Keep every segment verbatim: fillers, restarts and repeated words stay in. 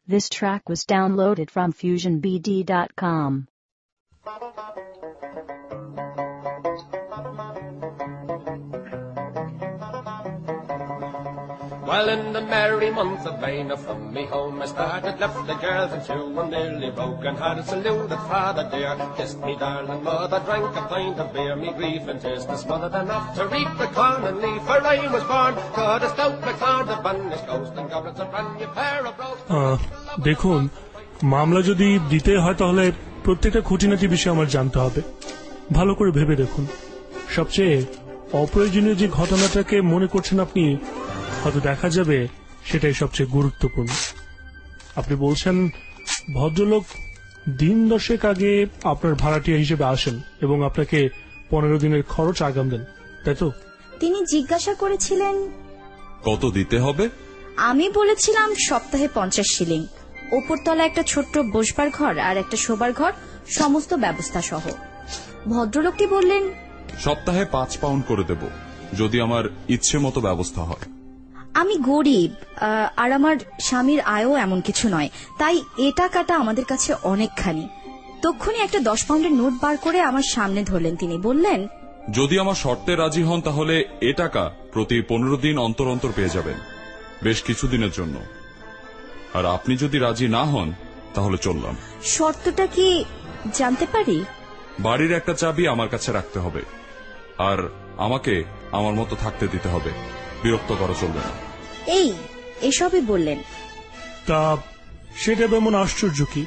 This track was downloaded from fusion b d dot com. Well, in the merry month of May, now from me home I started, left the girls and two, and nearly broken hearted, saluted father dear, kissed me darling mother, drank a pint of beer, me grief and tears to smothered enough to reap the corn and leaf, for I was born, God a stout MacLeod, a banished ghost, and goblets a brand new pair of brogues. দেখুন, মামলা যদি দিতে হয় তাহলে প্রত্যেকটা খুঁটিনাটি বিষয় আমার জানতে হবে। ভালো করে ভেবে দেখুন, সবচেয়ে অপ্রয়োজনীয় যে ঘটনাটাকে মনে করছেন আপনি, হয়তো দেখা যাবে সেটাই সবচেয়ে গুরুত্বপূর্ণ। আপনি বলছেন ভদ্রলোক দিন দশেক আগে আপনার ভাড়াটিয়া হিসেবে আসেন এবং আপনাকে পনেরো দিনের খরচ আগাম দেন, তাই তো? তিনি জিজ্ঞাসা করেছিলেন কত দিতে হবে। আমি বলেছিলাম সপ্তাহে পঞ্চাশ শিলিং, ওপরতলা একটা ছোট্ট বসবার ঘর আর একটা শোবার ঘর, সমস্ত ব্যবস্থা সহ। ভদ্রলোকটি বললেন সপ্তাহে পাঁচ পাউন্ড করে দেব, যদি আমার ইচ্ছে মতো ব্যবস্থা হয়। আমি গরিব আর আমার স্বামীর আয়ও এমন কিছু নয়, তাই এ টাকাটা আমাদের কাছে অনেকখানি। তক্ষুনি একটা দশ পাউন্ডের নোট বার করে আমার সামনে ধরলেন। তিনি বললেন যদি আমার শর্তে রাজি হন তাহলে এ টাকা প্রতি পনেরো দিন অন্তর অন্তর পেয়ে যাবেন, বেশ কিছুদিনের জন্য। আর আপনি যদি রাজি না হন তাহলে চললাম। শর্তটা কি জানতে পারি? বাড়ির একটা চাবি আমার কাছে রাখতে হবে, আর আমাকে আমার মতো থাকতে দিতে হবে, বিরক্ত করা চলবে না। এই এসবই বললেন। তা সেটা এমন আশ্চর্য কি?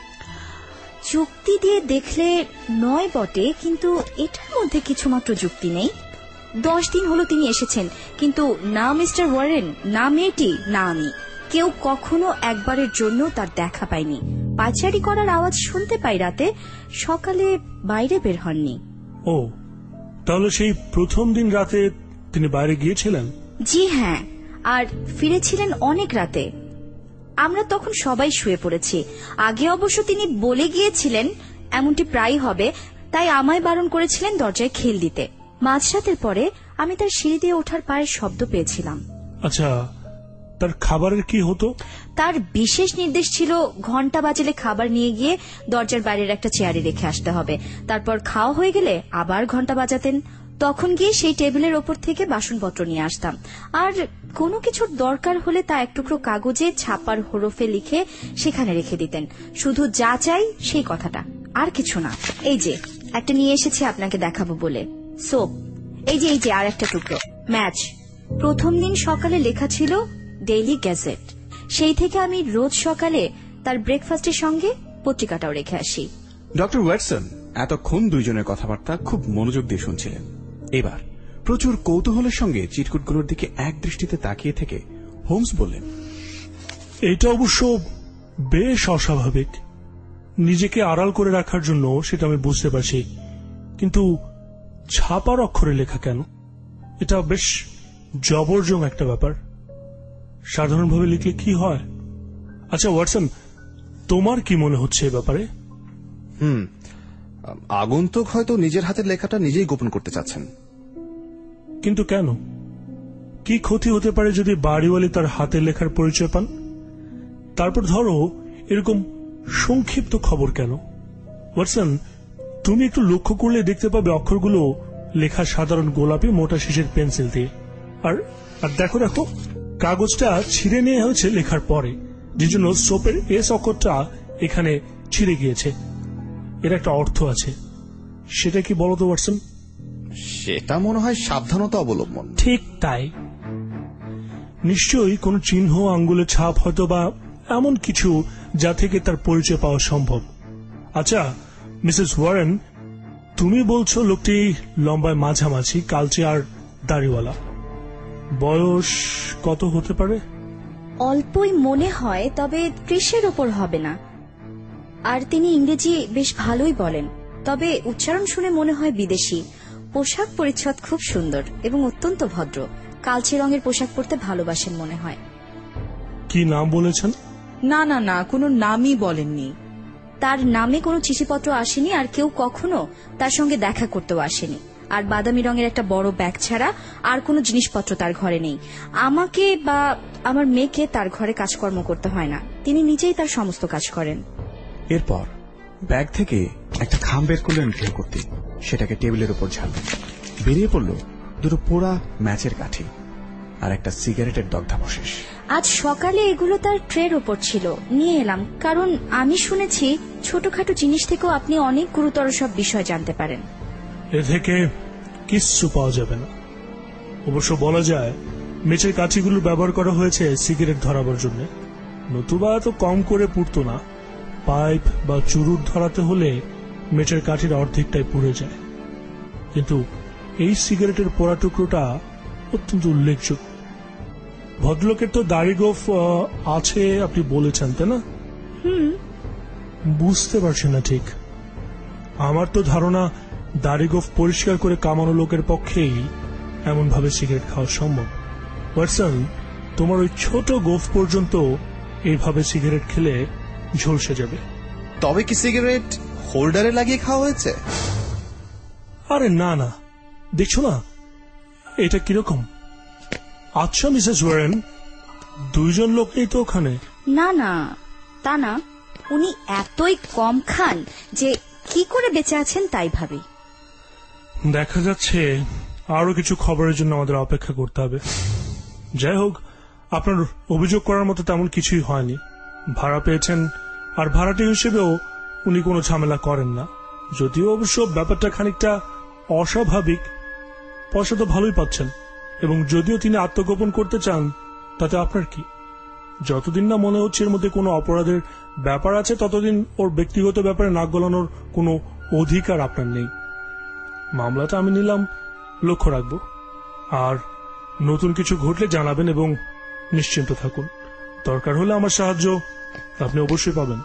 যুক্তি দিয়ে দেখলে নয় বটে, কিন্তু এটার মধ্যে কিছুমাত্র যুক্তি নেই। দশ দিন হলো তিনি এসেছেন, কিন্তু না মিস্টার ওয়ারেন, না মেয়েটি, না আমি কেউ কখনো একবারের জন্য তার দেখা পাইনি। পাচারি করার আওয়াজ শুনতে পাই রাতে, সকালে বাইরে বের হননি। ও, তাহলে সেই প্রথম দিন রাতে তিনি বাইরে গিয়েছিলেন? জি হ্যাঁ, আর ফিরেছিলেন অনেক রাতে। আমরা তখন সবাই শুয়ে পড়েছি। আগে অবশ্য তিনি বলে গিয়েছিলেন এমনটি প্রায় হবে, তাই আমায় বারণ করেছিলেন দরজায় খিল দিতে। মাঝরাতের পরে আমি তার সিঁড়ি দিয়ে ওঠার পায়ের শব্দ পেয়েছিলাম। আচ্ছা, তার খাবারের কি হতো? তার বিশেষ নির্দেশ ছিল ঘন্টা বাজলে খাবার নিয়ে গিয়ে দরজার বাইরের একটা চেয়ারে রেখে আসতে হবে। তারপর খাওয়া হয়ে গেলে আবার ঘন্টা বাজাতেন, তখন গিয়ে সেই টেবিলের ওপর থেকে বাসনপত্র নিয়ে আসতাম। আর কোনো কিছুর দরকার হলে তা এক টুকরো কাগজে ছাপার হরফে লিখে সেখানে রেখে দিতেন। শুধু যা চাই সেই কথাটা, আর কিছু না। এই যে একটা নিয়ে এসেছি আপনাকে দেখাবো বলে, সোপ। এই যে এই যে আর একটা টুকরো ম্যাচ। প্রথম দিন সকালে লেখা ছিল ডেইলি গ্যাজেট। সেই থেকে আমি রোজ সকালে তার ব্রেকফাস্টের সঙ্গে পত্রিকাটাও রেখে আসি। ডক্টর ওয়াটসন এতক্ষণ দুইজনের কথাবার্তা খুব মনোযোগ দিয়ে শুনছিলেন। এবার প্রচুর কৌতূহলের সঙ্গে চিরকুটগুলোর দিকে এক দৃষ্টিতে তাকিয়ে থেকে হোমস বললেন, এটা অবশ্য বেশ অস্বাভাবিক। নিজেকে আড়াল করে রাখার জন্য সেটা আমি বুঝতে পারছি, কিন্তু ছাপার অক্ষরে লেখা কেন? এটা বেশ জবরজং একটা ব্যাপার। সাধারণভাবে লিখলে কি হয়? আচ্ছা ওয়াটসন, তোমার কি মনে হচ্ছে এ ব্যাপারে? হুম আগন্তুক হয়তো নিজের হাতের লেখাটা নিজেই গোপন করতে চাচ্ছেন। কিন্তু কেন? কি ক্ষতি হতে পারে যদি বাড়িওয়ালি তার হাতের লেখার পরিচয় পান? তারপর ধরো এরকম সংক্ষিপ্ত খবর কেন? ওয়াটসন, তুমি একটু লক্ষ্য করলে দেখতে পাবে অক্ষরগুলো লেখা সাধারণ গোলাপি মোটা শীষের পেন্সিল দিয়ে। আর আর দেখো দেখো কাগজটা ছিঁড়ে নেওয়া হয়েছে লেখার পরে, যে জন্য সোপের এস অক্ষরটা এখানে ছিঁড়ে গিয়েছে। এর একটা অর্থ আছে, সেটা কি বলতো ওয়াটসন? সেটা মনে হয় সাবধানতা অবলম্বন। ঠিক তাই। নিশ্চয়ই কোন চিহ্ন, আঙ্গুলের ছাপ, হয়তো বা এমন কিছু যা থেকে তার পরিচয় পাওয়া সম্ভব। আচ্ছা মিসেস ওয়ারেন, তুমি বলছো লোকটি লম্বায় মাঝামাঝি, কালচে আর দাড়িওয়ালা। বয়স কত হতে পারে? অল্পই মনে হয়, তবে ত্রিশের ওপর হবে না। আর তিনি ইংরেজি বেশ ভালোই বলেন, তবে উচ্চারণ শুনে মনে হয় বিদেশি। পোশাক পরিচ্ছদ খুব সুন্দর এবং অত্যন্ত ভদ্র। কালচে রঙের পোশাক পরতে ভালোবাসেন মনে হয়। কি নাম বলেছেন? না না না, কোনো নামই বলেননি। তার নামে কোনো চিঠিপত্র আসেনি, আর কেউ কখনো তার সঙ্গে দেখা করতেও আসেনি। আর বাদামি রঙের একটা বড় ব্যাগ ছাড়া আর কোনো জিনিসপত্র তার ঘরে নেই। আমাকে বা আমার মেয়েকে তার ঘরে কাজকর্ম করতে হয় না। তিনি নিজেই তার সমস্ত কাজ করেন। এরপর ব্যাগ থেকে একটা খাম বের করলেন গৃহকর্ত্রী, সেটাকে টেবিলের উপর ঝাড়লেন। বেরিয়ে পড়ল দুটো পোড়া ম্যাচের কাঠি আর একটা সিগারেটের দগ্ধাবশেষ। আজ সকালে এগুলো তার ট্রের উপর ছিল, নিয়ে এলাম, কারণ আমি শুনেছি ছোটখাটো জিনিস থেকেও আপনি অনেক গুরুতর সব বিষয় জানতে পারেন। এ থেকে কিচ্ছু পাওয়া যাবে না। অবশ্য বলা যায় মেচের কাঠিগুলো ব্যবহার করা হয়েছে সিগারেট ধরাবার জন্য, নতুবা এত কম করে পুড়তো না। পাইপ বা চুরুট ধরাতে হলে মেচের কাঠির অর্ধেকটাই পুড়ে যায়। কিন্তু এই সিগারেটের পোড়া টুকরোটা অত্যন্ত উল্লেখযোগ্য। ভদ্রলোকের তো দাড়ি গোফ আছে আপনি বলেছেন, তাই না? হুম, বুঝতে পারছি না ঠিক। আমার তো ধারণা দাড়ি গোফ পরিষ্কার করে কামানো লোকের পক্ষেই এমন ভাবে সিগারেট খাওয়া সম্ভব। ওয়াটসন, তোমার ওই ছোট গোফ পর্যন্ত এইভাবে সিগারেট খেলে ঝলসে যাবে। তবে কি সিগারেট হোল্ডারে লাগিয়ে খাওয়া হয়েছে? আরে না না, দেখছো না এটা কিরকম? আচ্ছা মিসেস ওয়ারেন, দুইজন লোক নেই তো ওখানে? না না, তা না, উনি এতই কম খান যে কি করে বেঁচে আছেন তাই ভাবি। দেখা যাচ্ছে আরো কিছু খবরের জন্য আমাদের অপেক্ষা করতে হবে। যাই হোক, আপনার অভিযোগ করার মতো তেমন কিছুই হয়নি। ভাড়া পেয়েছেন, আর ভাড়াটি হিসেবেও উনি কোনো ঝামেলা করেন না। যদিও অবশ্য ব্যাপারটা খানিকটা অস্বাভাবিক। পয়সা তো ভালোই পাচ্ছেন, এবং যদিও তিনি আত্মগোপন করতে চান তাতে আপনার কি? যতদিন না মনে হচ্ছে এর মধ্যে কোনো অপরাধের ব্যাপার আছে, ততদিন ওর ব্যক্তিগত ব্যাপারে নাক গলানোর কোনো অধিকার আপনার নেই। মামলাটা আমি নিলাম, লক্ষ্য রাখবো, আর নতুন কিছু ঘটলে জানাবেন এবং নিশ্চিন্ত থাকুন। দরকার হলে আমার সাহায্য আপনি অবশ্যই পাবেন।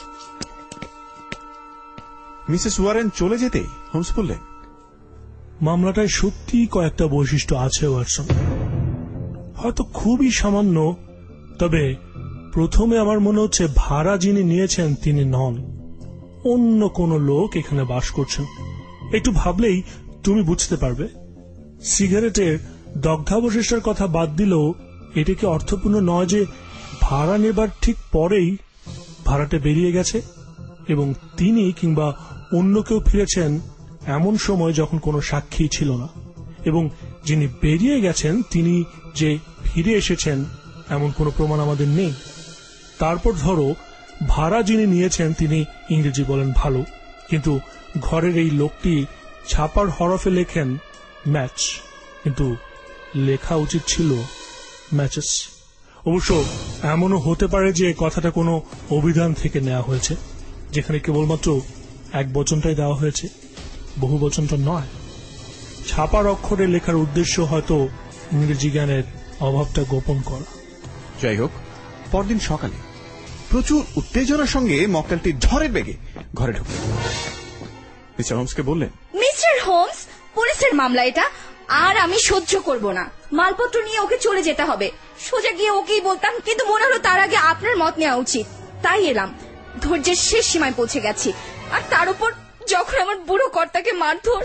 মিসেস ওয়ারেন চলে যেতে হোমস বললেন, মামলাটায় সত্যি কয়েকটা বৈশিষ্ট্য আছে ওয়াটসন, হয়তো খুবই সামান্য, তবে প্রথমে আমার মনে হচ্ছে ভাড়া যিনি নিয়েছেন তিনি নন, অন্য কোনো লোক এখানে বাস করছেন। একটু ভাবলেই তুমি বুঝতে পারবে। সিগারেটের দগ্ধাবশেষের কথা বাদ দিলেও এটা কি অর্থপূর্ণ নয় যে ভাড়া নেবার ঠিক পরেই ভাড়াটে বেরিয়ে গেছে এবং তিনি কিংবা অন্য কেউ ফিরেছেন এমন সময় যখন কোনো সাক্ষী ছিল না, এবং যিনি বেরিয়ে গেছেন তিনি যে ফিরে এসেছেন এমন কোনো প্রমাণ আমাদের নেই। তারপর ধরো ভাড়া যিনি নিয়েছেন তিনি ইংরেজি বলেন ভালো, কিন্তু ঘরের এই লোকটি ছাপার হরফে লেখেন ম্যাচ, কিন্তু লেখা উচিত ছিল ম্যাচেস। অবশ্য এমনও হতে পারে যে কথাটা কোনো অভিধান থেকে নেওয়া হয়েছে, যেখানে কেবলমাত্র এক বচনটাই দেওয়া হয়েছে, বহু বচনটা নয়। ছাপার অক্ষরে লেখার উদ্দেশ্য হয়তো ইংরেজি জ্ঞানের অভাবটা গোপন করা। যাই হোক, পরদিন সকালে প্রচুর উত্তেজনার সঙ্গে মক্কেলটি ঝড়ের বেগে ঘরে ঢুকলেন। মিস্টার হোমসকে বললেন, মিস্টার হোমস, পুলিশের মামলা এটা, আর আমি সহ্য করব না। মালপত্র নিয়ে ওকে চলে যেতে হবে। সোজা গিয়ে ওকেই বলতাম, কিন্তু মনে হলো তার আগে আপনার মত নেওয়া উচিত, তাই এলাম। ধৈর্যের শেষ সীমায় পৌঁছে গেছি, আর তার উপর যখন আমার বুড়ো কর্তাকে মারধর।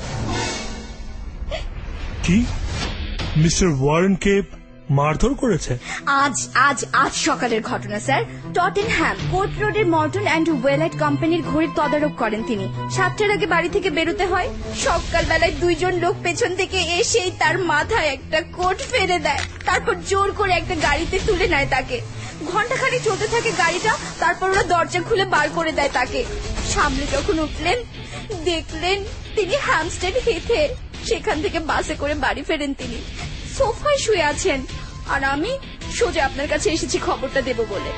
কি মিস্টার ওয়ারেনকে মারধর করেছে? আজ আজ আজ সকালের ঘটনা স্যার। টটেনহ্যাম কোর্ট রোডের মর্টন অ্যান্ড ওয়েলাইট কোম্পানির ঘড়ির তদারক করেন তিনি। সাতটার আগে বাড়ি থেকে বেরোতে হয়। সকালবেলায় দুইজন লোক পেছন থেকে এসেই তার মাথায় একটা কোট ফেলে দেয়, তারপর জোর করে একটা গাড়িতে তুলে নেয় তাকে। ঘন্টাখানেক চলতে থাকে গাড়িটা, তারপর ওরা দরজা খুলে বার করে দেয় তাকে। সামনে যখন উঠলেন দেখলেন তিনি হ্যামস্টেড হেথে। সেখান থেকে বাসে করে বাড়ি ফেরেন তিনি। সোফায় শুয়ে আছেন, আর আমি সোজা আপনার কাছে এসেছি খবরটা দেব বলে।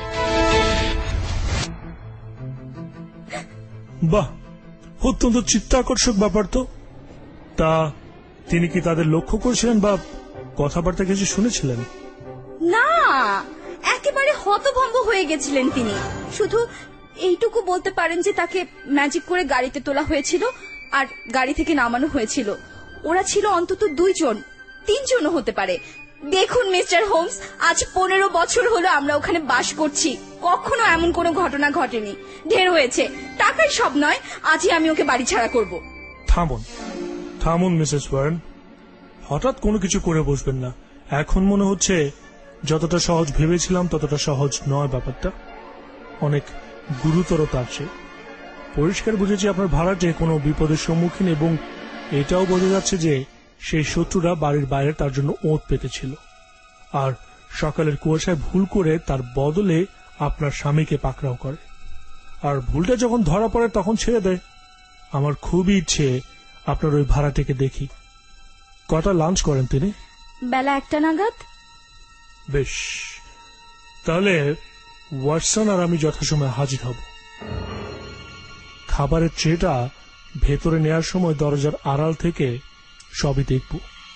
বাহ, অত্যন্ত চিত্তাকর্ষক ব্যাপার তো। তা তিনি কি তাদের লক্ষ্য করেছিলেন বা কথাবার্তা কিছু শুনেছিলেন? না, একেবারে হতভম্ব হয়ে গেছিলেন তিনি। শুধু এইটুকু বলতে পারেন যে তাকে ম্যাজিক করে গাড়িতে তোলা হয়েছিল আর গাড়ি থেকে নামানো হয়েছিল। ওরা ছিল অন্তত দুইজন, তিনজনও হতে পারে। দেখুন মিস্টার হোমস, আজ পনেরো বছর হলো আমরা ওখানে বাস করছি, কখনো এমন কোনো ঘটনা ঘটেনি। ঢের হয়েছে, টাকাই সব নয়, আজই আমি ওকে বাড়ি ছাড়া করব। থামুন থামুন মিসেস ওয়ারেন, হঠাৎ কোনো কিছু করে বসবেন না। এখন মনে হচ্ছে যতটা সহজ ভেবেছিলাম ততটা সহজ নয় ব্যাপারটা। অনেক গুরুতর তার চেয়ে। পরিষ্কার বুঝেছি আপনার ভাড়াটে কোনো বিপদের সম্মুখীন, এবং এটাও বোঝা যাচ্ছে যে সেই শত্রুরা বাড়ির বাইরে তার জন্য ওঁত পেতেছিল, আর সকালের কুয়াশায় ভুল করে তার বদলে আপনার স্বামীকে পাকড়াও করে, আর ভুলটা যখন ধরা পড়ে তখন ছেড়ে দেয়। আমার খুবই ইচ্ছে আপনার ওই ভাড়াটেকে দেখি। কটা লাঞ্চ করেন তিনি? বেলা একটা নাগাদ। বেশ, তাহলে ওয়াটসন আর আমি যথাসময়ে হাজির হব। খাবারের ট্রেটা ভেতরে নেয়ার সময় দরজার আড়াল থেকে সবই দেখব।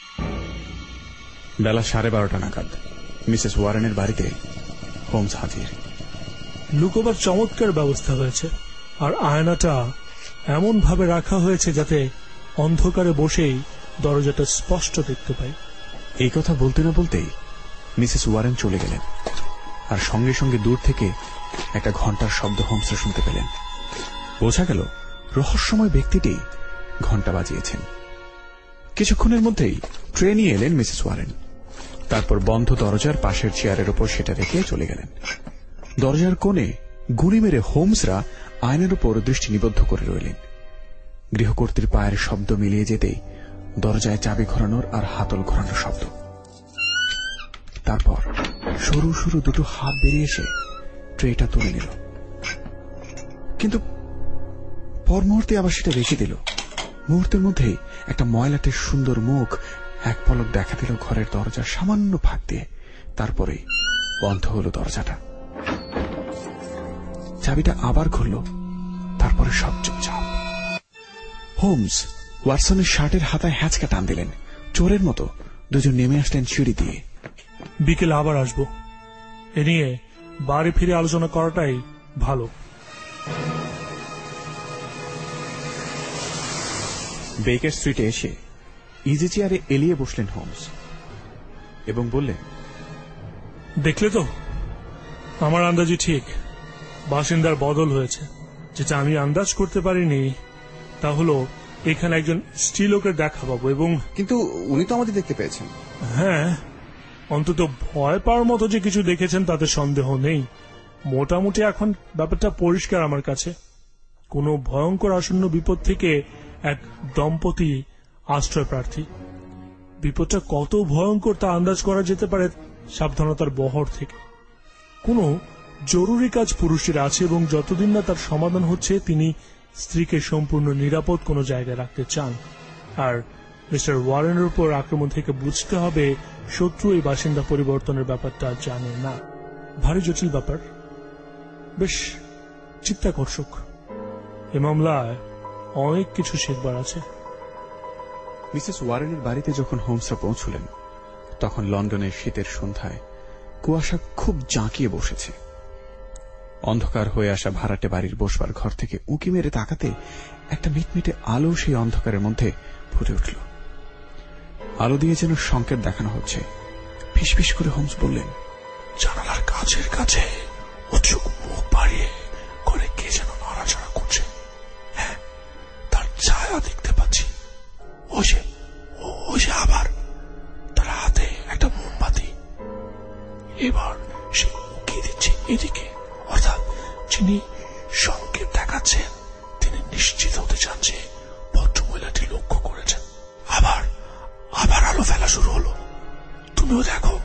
বেলা সাড়ে বারোটা নাগাদ মিসেস ওয়ারেনের বাড়িতে হোমস হাজির। লুকোবার চমৎকার ব্যবস্থা হয়েছে, আর আয়নাটা এমন ভাবে রাখা হয়েছে যাতে অন্ধকারে বসেই দরজাটা স্পষ্ট দেখতে পাই। এই কথা বলতে না বলতেই মিসেস ওয়ারেন চলে গেলেন, আর সঙ্গে সঙ্গে দূর থেকে একটা ঘন্টার শব্দ হোমসে শুনতে পেলেন। বোঝা গেল রহস্যময় ব্যক্তিটি ঘন্টা বাজিয়েছেন। কিছুক্ষণের মধ্যেই ট্রে নিয়ে এলেন মিসেস ওয়ারেন। তারপর বন্ধ দরজার পাশের চেয়ারের উপর সেটা রেখে চলে গেলেন। দরজার কোণে গুলি মেরে হোমসরা আয়নার উপর দৃষ্টি নিবদ্ধ করে রইলেন। গৃহকর্ত্রীর পায়ের শব্দ মিলিয়ে যেতেই দরজায় চাবি ঘোরানোর আর হাতল ঘোরানোর শব্দ। তারপর সরু সরু দুটো হাত বেরিয়ে এসে ট্রেটা তুলে নিল, কিন্তু পর মুহূর্তে আবার সেটা রেখে দিল। মুহূর্তের মধ্যেই একটা ময়লাটে সুন্দর মুখ এক পলক দেখা দিল ঘরের দরজার সামান্য ফাঁক দিয়ে। তারপরে বন্ধ হলো দরজাটা। চাবিটা আবার খুলল, তারপরে সব চুপচাপ। হোমস ওয়াটসনের শার্টের হাতায় হ্যাঁচকা টান দিলেন। চোরের মতো দুজন নেমে আসলেন সিঁড়ি দিয়ে। বিকেলে আবার আসবো, এ নিয়ে বাড়ি ফিরে আলোচনা করাটাই ভালো। বেকার স্ট্রিটে এসে ইজি চেয়ারে এলিয়ে বসলেন হোমস এবং বললেন, দেখলে তো, আমার আন্দাজি ঠিক। বাসিন্দার বদল হয়েছে। যেটা আমি আন্দাজ করতে পারিনি তা হলো এখানে একজন স্ত্রীলোকের দেখা পাবো, এবং কিন্তু উনি তো আমাদের দেখতে পেয়েছেন। হ্যাঁ, অন্তত ভয় পাওয়ার মতো যে কিছু দেখেছেন তাতে সন্দেহ নেই। মোটামুটি এখন ব্যাপারটা পরিষ্কার আমার কাছে। কোনো ভয়ঙ্কর আসন্ন বিপদ থেকে এক দম্পতি আশ্রয় প্রার্থী। বিপদটা কত ভয়ঙ্কর তা আন্দাজ করা যেতে পারে সাবধানতার বহর থেকে। কোনো জরুরি কাজ পুরুষের আছে, এবং যতদিন না তার সমাধান হচ্ছে তিনি স্ত্রীকে সম্পূর্ণ নিরাপদ কোনো জায়গায় রাখতে চান। আর মিস্টার ওয়ারেনের উপর আক্রমণ থেকে বুঝতে হবে শত্রু এই বাসিন্দা পরিবর্তনের ব্যাপারটা জানে না। ভারী জটিল ব্যাপার, বেশ চিত্তাকর্ষক। এ মামলায় অনেক কিছু শিখবার আছে। মিসেস ওয়ারেনের বাড়িতে যখন হোমসরা পৌঁছলেন তখন লন্ডনের শীতের সন্ধ্যায় কুয়াশা খুব জাঁকিয়ে বসেছে। অন্ধকার হয়ে আসা ভাড়াটে বাড়ির বসবার ঘর থেকে উঁকি মেরে তাকাতে একটা মিটমিটে আলো সেই অন্ধকারের মধ্যে ফুটে উঠল। আলো দিয়ে যেন সংকেত দেখানো হচ্ছে। ফিসফিস করে হোমস বললেন, জানালার কাছের কাছে উৎসুক মুখ বাড়িয়ে করে কে যেন নড়াচড়া করছে। হ্যাঁ, তার ছায়া দেখতে পাচ্ছি। ওই যে ওই যে আবার তার হাতে একটা মোমবাতি। এবার সে উঁকি দিচ্ছে এদিকে, অর্থাৎ যিনি সংকেত দেখাচ্ছেন তিনি নিশ্চিত হতে চান যে ভদ্রমহিলাটি লক্ষ্য করেছেন। আবার আবার আলো ফেলা শুরু হলো। তুমিও দেখো,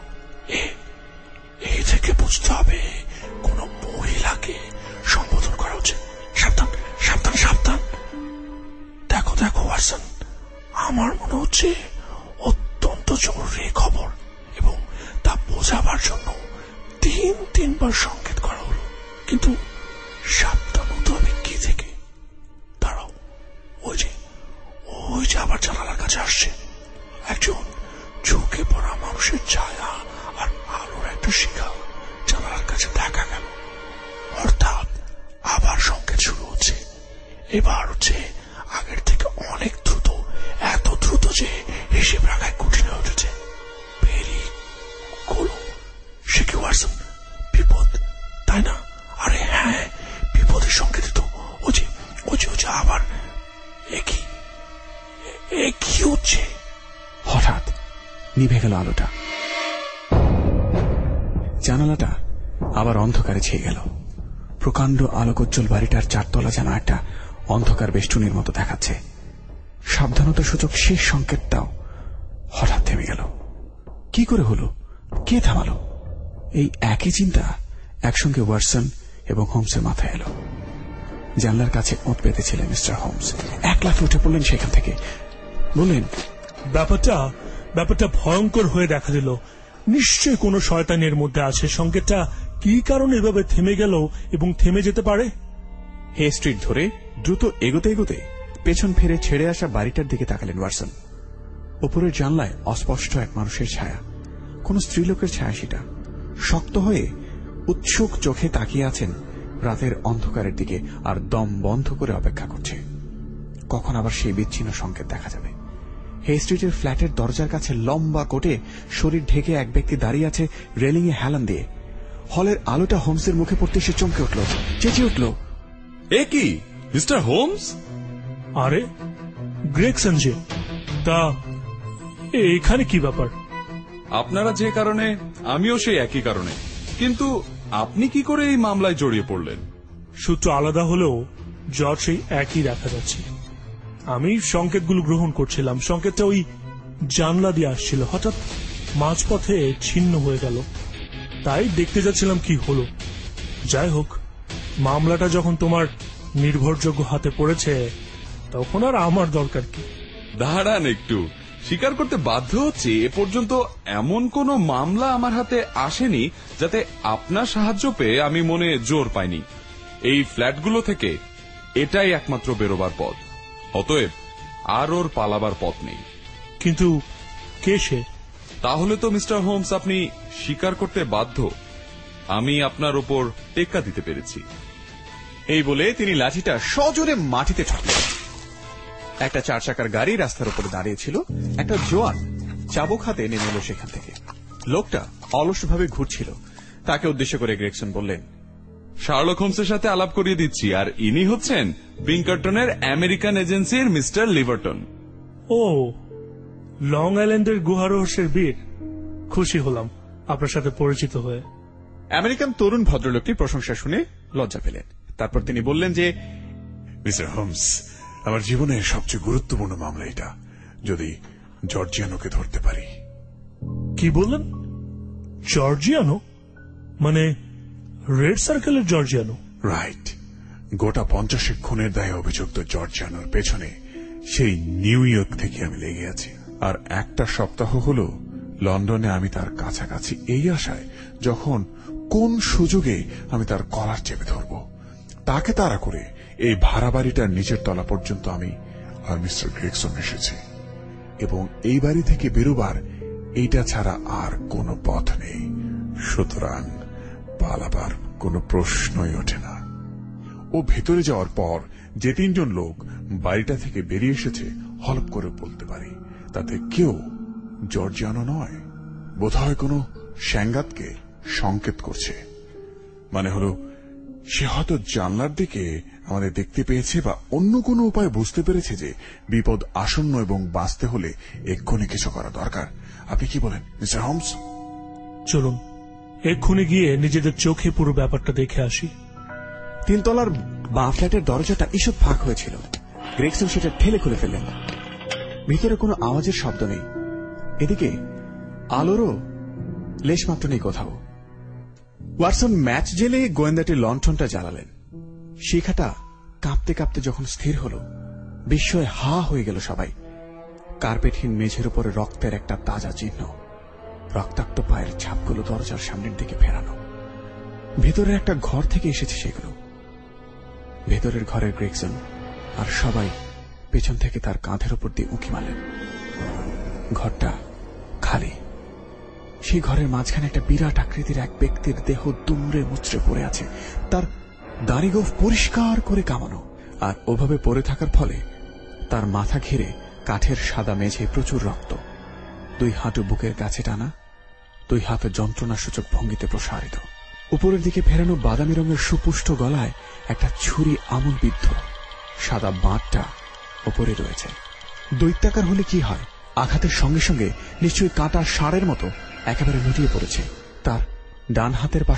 এই থেকে বুঝতে হবে কোন মহিলাকে সম্বোধন করা হচ্ছে। সাবধান সাবধান সাবধান। দেখো দেখো ওয়াটসন, আমার মনে হচ্ছে অত্যন্ত জরুরি খবর, এবং তা বোঝাবার জন্য তিন তিনবার সংকেত করা হলো, কিন্তু সাবধান হতে হবে কি থেকে। দাঁড়াও, ওই যে ওই যে আবার জানালার কাছে আসছে একজন ঝুঁকে পড়া মানুষের ছায়া আর আলোর একটা শিখা জানালার কাছে দেখা গেল। অর্থাৎ আবার সংকেত শুরু হচ্ছে। এবার হচ্ছে আগের থেকে অনেক দ্রুত, এত দ্রুত যে হিসেব রাখায় কঠিন হয়ে উঠেছে। ভেরি গোলো, সে কি ওয়াটসন? বিপদ, তাই না? আরে হ্যাঁ, বিপদের সংকেত তো। ও যে ও যে ও যে আবার একই একই হচ্ছে। হঠাৎ নিভে গেল আলোটা। জানালাটা আবার অন্ধকারে ছেয়ে গেল। প্রকাণ্ড আলোকোজ্জ্বল বাড়িটার চারতলা যেন একটা অন্ধকার বেষ্টনীর মতো দেখাচ্ছে। সাবধানতা সূচক শেষ সংকেতটাও হঠাৎ থেমে গেল। কি করে হলো? কে থামালো? এই একই চিন্তা একসঙ্গে ওয়াটসন এবং হোমসের মাথায় এলো। জানলার কাছে ওঁত পেতেছিলেন মিস্টার হোমস। এক লাফে উঠে পড়লেন সেখান থেকে, বললেন, ব্যাপারটা ব্যাপারটা ভয়ঙ্কর হয়ে দেখা দিল। নিশ্চয় কোনো শয়তানের মধ্যে আছে। সংকেতটা কি কারণে এভাবে থেমে গেল এবং থেমে যেতে পারে? হে স্ট্রিট ধরে দ্রুত এগোতে এগোতে পেছন ফিরে ছেড়ে আসা বাড়িটার দিকে তাকালেন ওয়াটসন। উপরের জানলায় অস্পষ্ট এক মানুষের ছায়া, কোন স্ত্রীলোকের ছায়া সেটা। শক্ত হয়ে উৎসুক চোখে তাকিয়ে আছেন রাতের অন্ধকারের দিকে, আর দম বন্ধ করে অপেক্ষা করছে কখন আবার সেই বিচ্ছিন্ন সংকেত দেখা যাবে। হে স্ট্রিটের ফ্ল্যাটের দরজার কাছে লম্বা কোটে শরীর ঢেকে এক ব্যক্তি দাঁড়িয়ে আছে রেলিংয়ে হেলান দিয়ে। হলের আলোটা হোমসের মুখে পড়তে সে চমকে উঠল, চেঁচিয়ে উঠল, এ কি মিস্টার হোমস? আরে গ্রেগসন যে, তা এখানে কি ব্যাপার? আপনারা যে কারণে, আমিও সেই একই কারণে। কিন্তু আপনি কি করে এই মামলায় জড়িয়ে পড়লেন? সূত্র আলাদা হলেও জজ সেই একই দেখা যাচ্ছে। আমি সংকেতগুলো গ্রহণ করছিলাম। সংকেতটা ওই জানলা দিয়ে আসছিল, হঠাৎ মাঝপথে ছিন্ন হয়ে গেল। তাই দেখতে যাচ্ছিলাম কি হলো। যাই হোক, মামলাটা যখন তোমার নির্ভরযোগ্য হাতে পড়েছে তখন আর আমার দরকার কি? দাঁড়ান একটু, স্বীকার করতে বাধ্য হচ্ছে এ পর্যন্ত এমন কোন মামলা আমার হাতে আসেনি যাতে আপনার সাহায্য পেয়ে আমি মনে জোর পাইনি। এই ফ্ল্যাটগুলো থেকে এটাই একমাত্র বেরোবার পথ। অতএব আর ওর পালাবার পথ নেই। কিন্তু কে সে? তাহলে তো মিস্টার হোমস আপনি স্বীকার করতে বাধ্য আমি আপনার উপর টেক্কা দিতে পেরেছি। এই বলে তিনি লাঠিটা সজোরে মাটিতে ঠকলেন। একটা চার চাকার গাড়ি রাস্তার উপরে দাঁড়িয়েছিল। একটা জোয়ান চাবুক হাতে নেমে এলো সেখান থেকে। লোকটা অলসভাবে ঘুরছিল। তাকে উদ্দেশ্য করে গ্রেগসন বললেন, শার্লক হোমসের সাথে আলাপ করিয়ে দিচ্ছি, আর ইনি হচ্ছেন পিঙ্কারটনের আমেরিকান এজেন্সির মিস্টার লিভারটন। ও, লং আইল্যান্ডের গুহা রহস্যের বীর। খুশি হলাম আপনার সাথে পরিচিত হয়ে। আমেরিকান তরুণ ভদ্রলোকটি প্রশংসা শুনে লজ্জা পেলেন। তারপর তিনি বললেন যে, মিস্টার হোমস, আমার জীবনের সবচেয়ে গুরুত্বপূর্ণ মামলা এটা, যদি জর্জিয়ানোকে ধরতে পারি। কি বললেন? জর্জিয়ানো? মানে রেড সার্কেলের জর্জিয়ানো? রাইট। গোটা পঞ্চাশেক খুনের দায়ে অভিযুক্ত জর্জিয়ানোর পেছনে সেই নিউ ইয়র্ক থেকে আমি লেগে আছি। আর একটা সপ্তাহ হল লন্ডনে আমি তার কাছাকাছি, এই আশায় যখন কোন সুযোগে আমি তার কলার চেপে ধরব। তাকে তাড়া করে এই ভাড়া বাড়িটার নিচের তলা পর্যন্ত আমি আর মিস্টার গ্রেগসন এসেছি, এবং এই বাড়ি থেকে বেরোবার এইটা ছাড়া আর কোনো পথ নেই। সুতরাং পালাবার কোনো প্রশ্নই ওঠে না। ও ভেতরে যাওয়ার পর যে তিনজন লোক বাড়িটা থেকে বেরিয়ে এসেছে হলপ করে বলতে পারি তাতে কেউ জর্জিয়ানো নয়। বোধহয় কোনো স্যাঙ্গাতকে সংকেত করছে। মানে হলো সে হয়তো জানলার দিকে আমাদের দেখতে পেয়েছে বা অন্য কোনো উপায় বুঝতে পেরেছে যে বিপদ আসন্ন এবং বাঁচতে হলে এক্ষুনি কিছু করা দরকার। আপনি কি বলেন মিস্টার হোমস? চলুন এক্ষুনি গিয়ে নিজেদের চোখে পুরো ব্যাপারটা দেখে আসি। তিনতলার বাঁ ফ্ল্যাটের দরজাটা ঈষৎ ফাঁক হয়েছিল। গ্রেগসন সেটা ঠেলে খুলে ফেললেন। ভিতরে কোনো আওয়াজের শব্দ নেই। এদিকে আলোরও লেশমাত্র নেই কোথাও। ওয়াটসন ম্যাচ জেলে গোয়েন্দাটির লণ্ঠনটা জ্বালালেন। শিখাটা কাঁপতে কাঁপতে যখন স্থির হল, বিস্ময়ে হা হয়ে গেল সবাই। কার্পেটহীন মেঝের উপরে রক্তের একটা তাজা চিহ্ন, রক্তাক্ত পায়ের ছাপগুলো দরজার সামনের দিকে ফেরানো। ভেতরের একটা ঘর থেকে এসেছে সেগুলো। ভেতরের ঘরের গ্রেগসন আর সবাই পেছন থেকে তার কাঁধের উপর দিয়ে উঁকি মারলেন। ঘরটা খালি। সেই ঘরের মাঝখানে একটা বিরাট আকৃতির এক ব্যক্তির দেহ দুমড়ে মুচড়ে পড়ে আছে। তার দাড়িগোঁফ পরিষ্কার করে কামানো, আর ওভাবে পড়ে থাকার ফলে তার মাথা ঘিরে কাঠের সাদা মেঝে প্রচুর রক্ত। দুই হাঁটু বুকের কাছে টানা, দুই হাত যন্ত্রণাসূচক ভঙ্গিতে প্রসারিত। উপরের দিকে ফেরানো বাদামি রঙের সুপুষ্ট গলায় একটা ছুরি আমূল বিদ্ধ। সাদা বাঁটটা ওপরে রয়েছে। দৈত্যাকার হলে কি হয়, আঘাতের সঙ্গে সঙ্গে নিশ্চয়ই কাঁটা ষাঁড়ের মতো একেবারে লুটিয়ে পড়েছে। তার ডান হাতের পাশে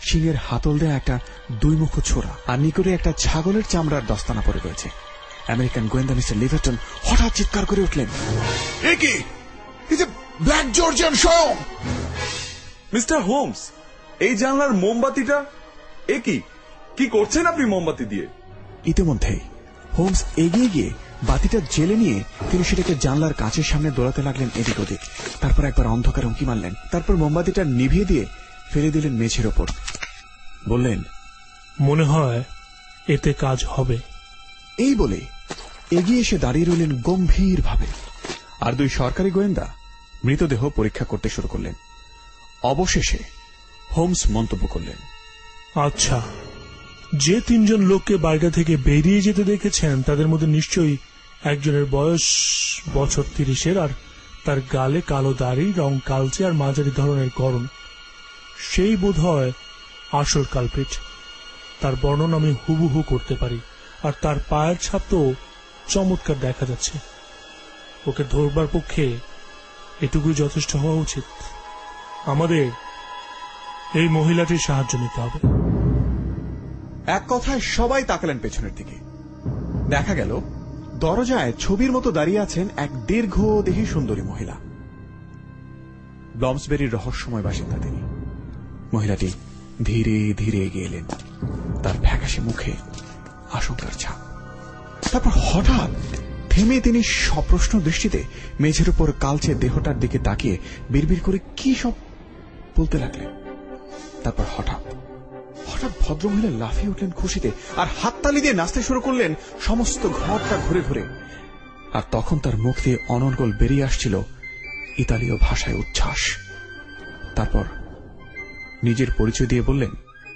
শিঙের হাতল দেয়া একটা দুই মুখ ছোড়া, আর নিকটে একটা ছাগলের চামড়ার দস্তানা পড়ে রয়েছে। আমেরিকান গোয়েন্দা মিস্টার লিভারটন হঠাৎ চিৎকার করে উঠলেন, এ কি? ব্ল্যাক জর্জিয়ান স্বয়ং! মিস্টার হোমস, এই জানলার মোমবাতিটা এ কি? কি করছেন আপনি মোমবাতি দিয়ে? ইতিমধ্যে হোমস এগিয়ে গিয়ে বাতিটা জেলে নিয়ে তিনি সেটাকে জানলার কাঁচের সামনে দৌড়াতে লাগলেন এদিক ওদিক। তারপর একবার অন্ধকার উঁকি মারলেন, তারপর মোমবাতিটা নিভিয়ে দিয়ে ফেলে দিলেন মেঝের ওপর। বললেন, মনে হয় এতে কাজ হবে। এই বলে এগিয়ে এসে দাঁড়িয়ে রইলেন গম্ভীর ভাবে, আর দুই সরকারি গোয়েন্দা মৃতদেহ পরীক্ষা করতে শুরু করলেন। অবশেষে হোমস মন্তব্য করলেন, আচ্ছা, যে তিনজন লোককে বাড়িটা থেকে বেরিয়ে যেতে দেখেছেন তাদের মধ্যে নিশ্চয়ই একজনের বয়স বছর তিরিশের, আর তার গালে কালো দাড়ি, রং কালচে আর মাঝারি ধরনের গড়ন। সেই বোধ হয় আসল কালপ্রিট। তার বর্ণনা আমি হুবহু করতে পারি, আর তার পায়ের ছাপ তো চমৎকার দেখা যাচ্ছে। ওকে ধরবার পক্ষে এটুকুই যথেষ্ট হওয়া উচিত। আমাদের এই মহিলাটির সাহায্য নিতে হবে। এক কথায় সবাই তাকালেন পেছনের দিকে। দেখা গেল দরজায় ছবির মতো দাঁড়িয়ে আছেন এক দীর্ঘ দেহী সুন্দরী মহিলা। ব্লমসবেরির রহস্যময় বাসিন্দা তিনি। মহিলাটি ধীরে ধীরে এগিয়ে এলেন, তার ফ্যাকাশে মুখে আশঙ্কার ছাপ। তারপর হঠাৎ থেমে তিনি সপ্রশ্ন দৃষ্টিতে মেঝের উপর কালচে দেহটার দিকে তাকিয়ে বিড়বিড় করে কি সব বলতে লাগলেন। তারপর হঠাৎ হঠাৎ ভদ্রমহিলা লাফিয়ে উঠলেন খুশিতে, আর হাততালি দিয়ে নাচতে শুরু করলেন সমস্ত ঘরটা ঘুরে ঘুরে। আর তখন তার মুখ দিয়ে অনর্গল বেরিয়ে আসছিল ইতালীয় ভাষায় উচ্ছ্বাস। তারপর নিজের পরিচয় দিয়ে বললেন,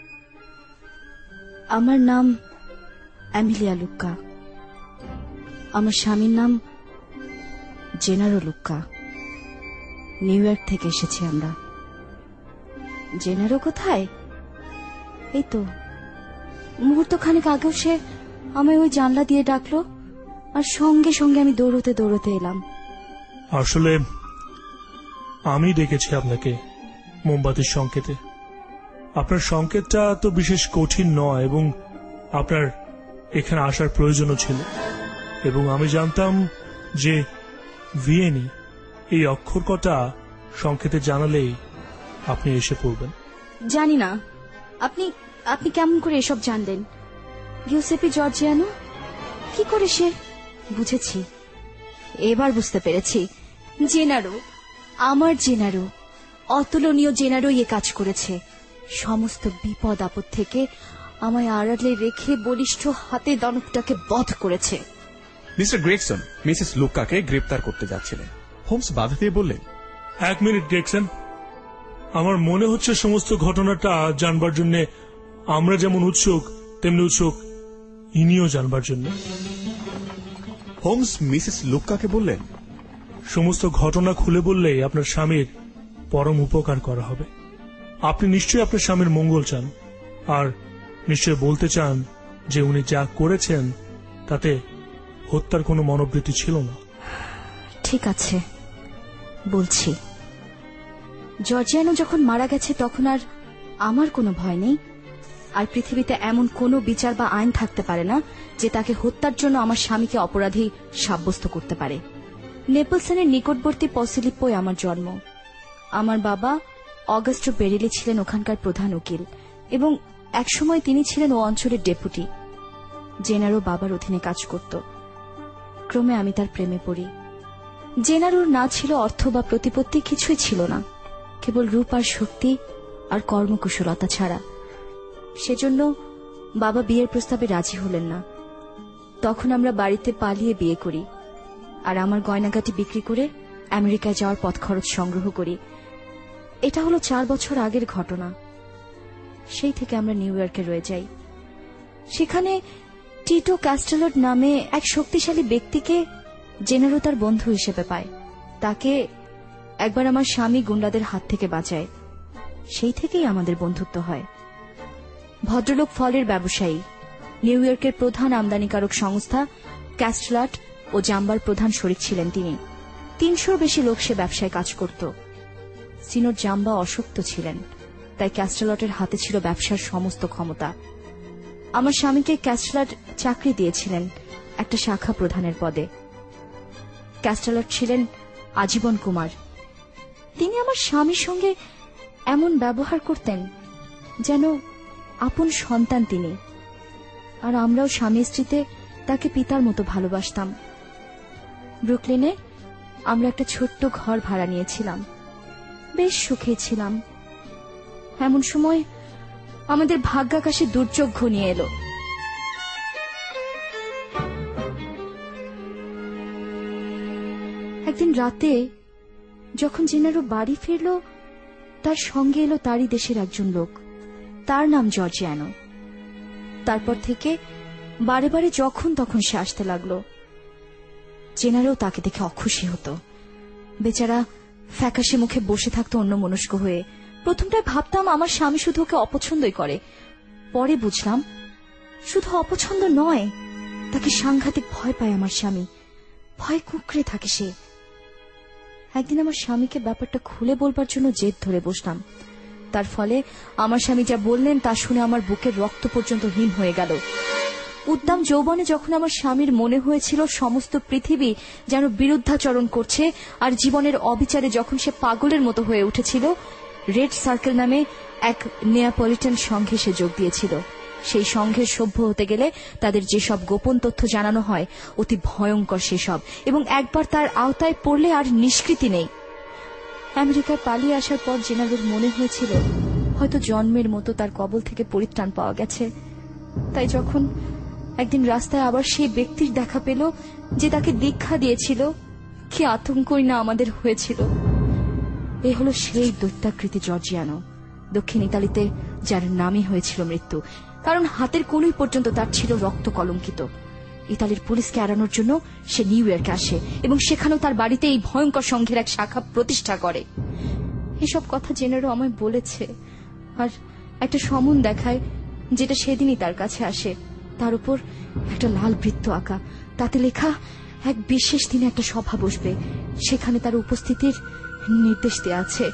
আমার নাম অ্যামিলিয়া লুক্কা। আমার স্বামীর নাম জেনারো লুক্কা। নিউ ইয়র্ক থেকে এসেছি আমরা। জেনারো কোথায়? এই তো মুহূর্ত খানিক আগেও সে আমায় ওই জানলা দিয়ে ডাকলো, আর সঙ্গে সঙ্গে আমি দৌড়তে দৌড়তে এলাম। আসলে আমি ডেকেছি আপনাকে মোমবাতির সংকেতে। আপনার সংকেতটা তো বিশেষ কঠিন নয়, এবং আপনার এখানে আসার প্রয়োজনও ছিল, এবং আমি জানতাম যে ভিয়েনি এই অক্ষর কটা সংকেতে জানালেই আপনি এসে পড়বেন। জানি না আপনি আপনি কেমন করে এসব জানলেন? গিউসেপি জর্জিয়ানো কি করে সে? বুঝেছি, এবার বুঝতে পেরেছি। জেনারো, আমার জেনারো, অতুলনীয় জেনারো এ কাজ করেছে। সমস্ত বিপদ আপদ থেকে আমায় আড়ালে রেখে বলিষ্ঠ হাতে দানবটাকে বধ করেছে। মিস্টার গ্রেগসন মিসেস লুক্কাকে গ্রেপ্তার করতে যাচ্ছিলেন। হোমস বাধা দিয়ে বললেন, এক মিনিট গ্রেগসন, আমার মনে হচ্ছে সমস্ত ঘটনাটা জানবার জন্য আমরা যেমন উৎসুক তেমনি উৎসুক ইনিও জানবার জন্য। হোমস মিসেস লুক্কাকে বললেন, সমস্ত ঘটনা খুলে বললেই আপনার স্বামীর পরম উপকার করা হবে। আপনি নিশ্চয়ই আপনার স্বামীর মঙ্গল চান, আর নিশ্চয় বলতে চান যে উনি যা করেছেন তাতে হত্যার কোনো মনোবৃত্তি ছিল না। ঠিক আছে, বলছি। জর্জিয়ানো যখন মারা গেছে তখন আর আমার কোনো ভয় নেই, আর পৃথিবীতে এমন কোনো বিচার বা আইন থাকতে পারে না যে তাকে হত্যার জন্য আমার স্বামীকে অপরাধী সাব্যস্ত করতে পারে। নেপলসনের নিকটবর্তী পসিলিপ্পোয় আমার জন্ম। আমার বাবা অগাস্টো বেরিলি ছিলেন ওখানকার প্রধান উকিল, এবং একসময় তিনি ছিলেন ও অঞ্চলের ডেপুটি। জেনারো বাবার অধীনে কাজ করত। ক্রমে আমি তার প্রেমে পড়ি। জেনারোর না ছিল অর্থ বা প্রতিপত্তি, কিছুই ছিল না, কেবল রূপ আর শক্তি আর কর্মকুশলতা ছাড়া। সেজন্য বাবা বিয়ের প্রস্তাবে রাজি হলেন না। তখন আমরা বাড়িতে পালিয়ে বিয়ে করি, আর আমার গয়নাগাটি বিক্রি করে আমেরিকায় যাওয়ার পথ খরচ সংগ্রহ করি। এটা হলো চার বছর আগের ঘটনা। সেই থেকে আমরা নিউ ইয়র্কে রয়ে যাই। সেখানে টিটো ক্যাস্টেলট নামে এক শক্তিশালী ব্যক্তিকে জেনারো তার বন্ধু হিসেবে পায়। তাকে একবার আমার স্বামী গুন্ডাদের হাত থেকে বাঁচায়। সেই থেকেই আমাদের বন্ধুত্ব হয়। ভদ্রলোক ফলের ব্যবসায়ী। নিউ ইয়র্কের প্রধান আমদানিকারক সংস্থা ক্যাস্টেলট ও জাম্বার প্রধান শরিক ছিলেন তিনি। তিনশোর বেশি লোক সে ব্যবসায় কাজ করত। সিনোর জাম্বা অশক্ত ছিলেন। তাই ক্যাস্টেলটের হাতে ছিল ব্যবসার সমস্ত ক্ষমতা। আমার স্বামীকে ক্যাস্টেলট চাকরি দিয়েছিলেন একটা শাখা প্রধানের পদে। ক্যাস্টেলট ছিলেন আজীবন কুমার। তিনি আমার স্বামীর সঙ্গে এমন ব্যবহার করতেন যেন আপন সন্তান তিনি, আর আমরাও স্বামী স্ত্রীতে তাকে পিতার মতো ভালোবাসতাম। ব্রুকলিনে আমরা একটা ছোট্ট ঘর ভাড়া নিয়েছিলাম, বেশ সুখে ছিলাম। এমন সময় আমাদের ভাগ্যাকাশে দুর্যোগ ঘনিয়ে এলো। একদিন রাতে যখন জেনারো বাড়ি ফিরল, তার সঙ্গে এলো তারই দেশের একজন লোক, তার নাম জর্জিয়ানো। তারপর থেকে বারে বারে যখন তখন সে আসতে লাগলো। জেনারো তাকে দেখে অখুশি হতো। বেচারা ফ্যাকাশে মুখে বসে থাকতো অন্যমনস্ক হয়ে। প্রথমটায় ভাবতাম আমার স্বামী শুধু ওকে অপছন্দই করে, পরে বুঝলাম শুধু অপছন্দ নয়, তাকে সাংঘাতিক ভয় পায় আমার স্বামী, ভয় কুঁকড়ে থাকে সে। একদিন আমার স্বামীকে ব্যাপারটা খুলে বলবার জন্য জেদ ধরে বসলাম। তার ফলে আমার স্বামী যা বললেন তা শুনে আমার বুকের রক্ত পর্যন্ত হিম হয়ে গেল। উদ্দাম যৌবনে যখন আমার স্বামীর মনে হয়েছিল সমস্ত পৃথিবী যেন বিরুদ্ধাচরণ করছে, আর জীবনের অবিচারে যখন সে পাগলের মতো হয়ে উঠেছিল, রেড সার্কেল নামে এক নেয়াপলিটান সংঘে সে যোগ দিয়েছিল। সেই সংঘের সভ্য হতে গেলে তাদের যেসব গোপন তথ্য জানানো হয় অতি ভয়ঙ্কর সেসব, এবং একবার তার আওতায় পড়লে আর নিষ্কৃতি নেই। আমেরিকায় পালিয়ে আসার পর জেনারেল মনে হয়েছিল হয়তো জন্মের মতো তার কবল থেকে পরিত্রাণ পাওয়া গেছে। তাই যখন একদিন রাস্তায় আবার সেই ব্যক্তির দেখা পেল যে তাকে দীক্ষা দিয়েছিল, কি আতঙ্কই না আমাদের হয়েছিল। এ হলো সেই দৈত্যাকৃতি জর্জিয়ানো, দক্ষিণ ইতালিতে যার নামই হয়েছিল মৃত্যু, কারণ হাতের কোনই পর্যন্ত তার ছিল রক্ত কলঙ্কিত। ইতালির পুলিশকে এড়ানোর জন্য সে নিউ ইয়র্কে আসে এবং সেখানেও তার বাড়িতে এই ভয়ঙ্কর সংঘের এক শাখা প্রতিষ্ঠা করে। এসব কথা জেনারো আমায় বলেছে, আর একটা সমন দেখায় যেটা সেদিনই তার কাছে আসে। তার উপর একটা লাল বৃত্ত আঁকা, তাতে লেখা এক বিশেষ দিনে একটা সভা বসবে, সেখানে তার উপস্থিতির নির্দেশ দেওয়া আছে।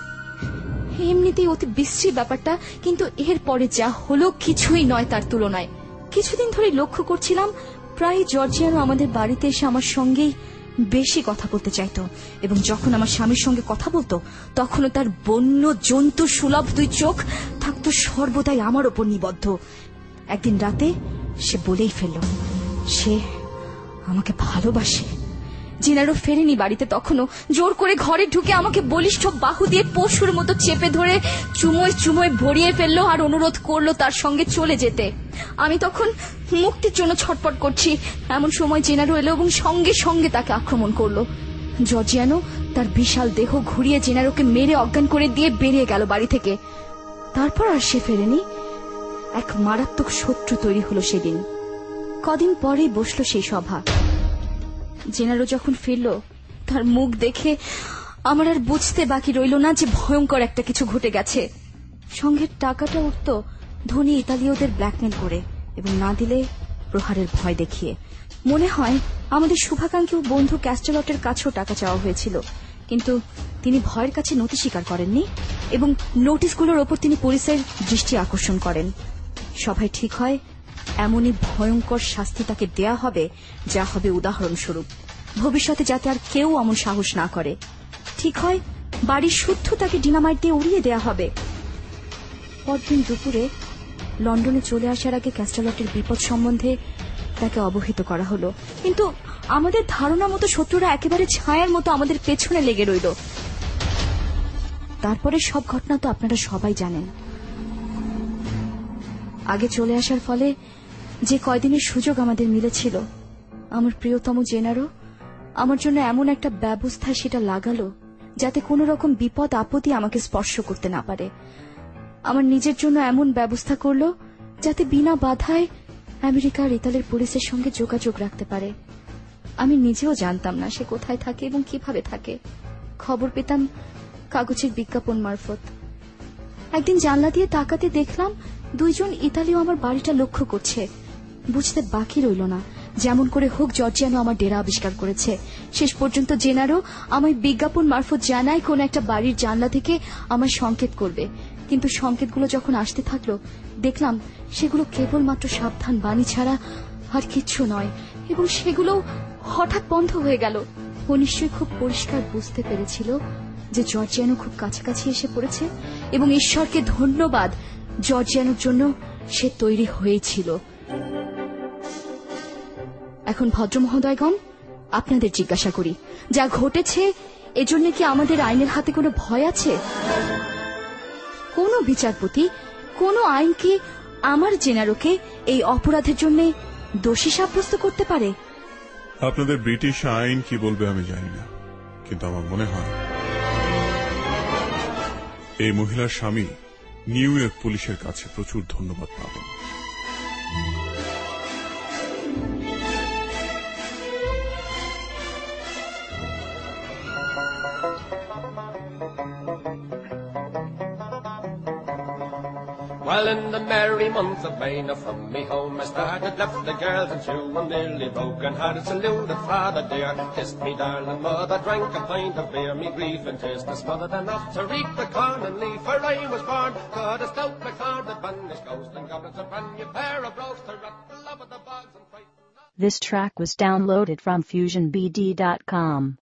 এমনিতেই অতি বিশ্রী ব্যাপারটা, কিন্তু এর পরে যা হলো কিছুই নয় তার তুলনায়। কিছুদিন ধরে লক্ষ্য করছিলাম প্রায় জর্জিয়ানো আমাদের বাড়িতে এসে আমার সঙ্গেই বেশি কথা বলতে চাইত, এবং যখন আমার স্বামীর সঙ্গে কথা বলতো তখনও তার বন্য জন্তু সুলভ দুই চোখ থাকতো সর্বদাই আমার ওপর নিবদ্ধ। একদিন রাতে সে বলেই ফেলল সে আমাকে ভালোবাসে। জেনারো ফেরেনি বাড়িতে তখনও। জোর করে ঘরে ঢুকে আমাকে বলিষ্ঠ বাহু দিয়ে পশুর মতো চেপে ধরে চুমোয় চুমোয় ভরিয়ে ফেললো আর অনুরোধ করলো তার সঙ্গে চলে যেতে। আমি তখন মুক্তির জন্য ছটপট করছি। এমন সময় জেনারো এলো এবং সঙ্গে সঙ্গে তাকে আক্রমণ করলো। জর্জিয়ানো তার বিশাল দেহ ঘুরিয়ে জেনারোকে মেরে অজ্ঞান করে দিয়ে বেরিয়ে গেল বাড়ি থেকে। তারপর আর সে ফেরেনি। এক মারাত্মক শত্রু তৈরি হলো সেদিন। কদিন পরেই বসলো সেই সভা। জেনারো যখন ফিরল, তার মুখ দেখে আমার আর বুঝতে বাকি রইল না যে ভয়ঙ্কর একটা কিছু ঘটে গেছে। সংঘের টাকাটা উঠত ধনী ইতালীয়দের ব্ল্যাকমেল করে, এবং না দিলে প্রহারের ভয় দেখিয়ে। মনে হয় আমাদের শুভাকাঙ্ক্ষী ও বন্ধু ক্যাস্টেলটের কাছেও টাকা চাওয়া হয়েছিল, কিন্তু তিনি ভয়ের কাছে নথি স্বীকার করেননি, এবং নোটিশগুলোর ওপর তিনি পুলিশের দৃষ্টি আকর্ষণ করেন। সভায় ঠিক হয় এমনই ভয়ঙ্কর শাস্তি তাকে দেয়া হবে যা হবে উদাহরণস্বরূপ, ভবিষ্যতে যাতে আর কেউ এমন সাহস না করে। ঠিক হয় বাড়ির শুদ্ধ তাকে ডিনামাইট দিয়ে উড়িয়ে দেয়া হবে। পরদিন দুপুরে লন্ডনে চলে আসার আগে ক্যাস্টেলটের বিপদ সম্বন্ধে তাকে অবহিত করা হলো, কিন্তু আমাদের ধারণা মতো শত্রুরা একেবারে ছায়ার মতো আমাদের পেছনে লেগে রইল। তারপরে সব ঘটনা তো আপনারা সবাই জানেন। আগে চলে আসার ফলে যে কয়দিনের সুযোগ আমাদের মিলেছিল, আমার প্রিয়তম জেনারো আমার জন্য এমন একটা ব্যবস্থায় সেটা লাগালো যাতে কোনো রকম বিপদ আপত্তি আমাকে স্পর্শ করতে না পারে। আমার নিজের জন্য এমন ব্যবস্থা করলো যাতে বিনা বাধায় আমেরিকা আর ইতালির পুলিশের সঙ্গে যোগাযোগ রাখতে পারে। আমি নিজেও জানতাম না সে কোথায় থাকে এবং কিভাবে থাকে। খবর পেতাম কাগজের বিজ্ঞাপন মারফত। একদিন জানলা দিয়ে তাকাতে দেখলাম দুইজন ইতালীয় আমার বাড়িটা লক্ষ্য করছে। বুঝতে বাকি রইল না যেমন করে হোক জর্জিয়ানো আমার ডেরা আবিষ্কার করেছে। শেষ পর্যন্ত জেনারো আমায় বিজ্ঞাপন মারফত জানায় কোন একটা বাড়ির জানলা থেকে আমার সংকেত করবে, কিন্তু সংকেতগুলো যখন আসতে থাকলো দেখলাম সেগুলো কেবলমাত্র সাবধান বাণী ছাড়া আর কিচ্ছু নয়, এবং সেগুলো হঠাৎ বন্ধ হয়ে গেল। ও নিশ্চয়ই খুব পরিষ্কার বুঝতে পেরেছিল যে জর্জিয়ানো খুব কাছাকাছি এসে পড়েছে, এবং ঈশ্বরকে ধন্যবাদ, জর্জিয়ানোর জন্য সে তৈরি হয়েছিল। এখন ভদ্র মহোদয়গণ, আপনাদের জিজ্ঞাসা করি, যা ঘটেছে এজন্য কি আমাদের আইনের হাতে কোনো ভয় আছে? কোন বিচারপতি, কোন আইন কি আমার জেনারোকে এই অপরাধের জন্য দোষী সাব্যস্ত করতে পারে? আপনাদের ব্রিটিশ আইন কি বলবে আমি জানি না, কিন্তু আমার মনে হয় এই মহিলার স্বামী নিউ ইয়র্ক পুলিশের কাছে প্রচুর ধন্যবাদ পাবেন। Well, in the merry month of May, now from me home I started, left the girls and two and nearly broken hearted, saluted father dear, kissed me darling mother, drank a pint of beer, me grief and tears was smothered enough to reap the corn and leaf, for I was born, God a stout McCord, that banished ghost and goblins, a brand new pair of brogues to rot the love of the bogs and fight. This track was downloaded from fusion b d dot com.